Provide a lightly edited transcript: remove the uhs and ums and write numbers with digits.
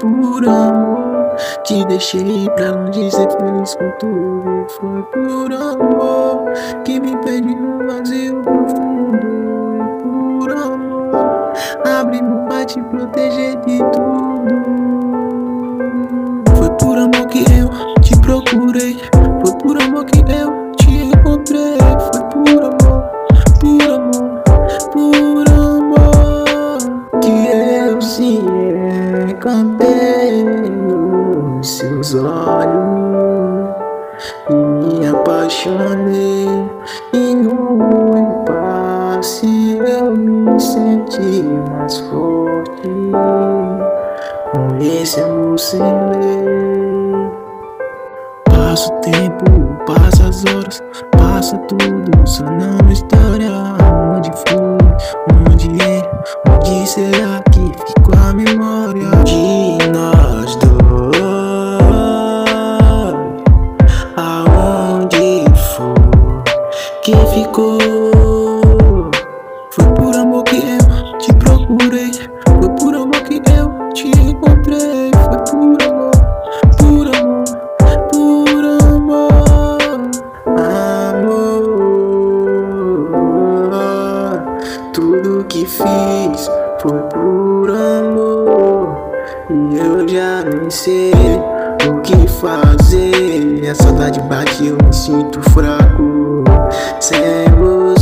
por amor. Te deixei pra longe ser feliz com tudo. Foi por amor que me perdi no vazio profundo. E por amor abri mão pra te proteger de tudo. Foi por amor que eu te procurei. Foi por amor que eu te encontrei. Foi por amor, por amor, por amor que eu se encantei nos seus olhos e me apaixonei. E no impasse eu me senti mais forte com esse amor sem lei. Passa o tempo, passa as horas, passa tudo, só não história. Onde foi, onde é, onde será que ficou a memória de nós dois? Aonde foi que ficou? Foi por amor que eu te procurei. Foi por amor que eu te encontrei. Foi por amor, por amor, por amor. Amor, tudo que fiz foi por amor. E eu já nem sei o que fazer. A saudade bate, eu me sinto fraco sem você.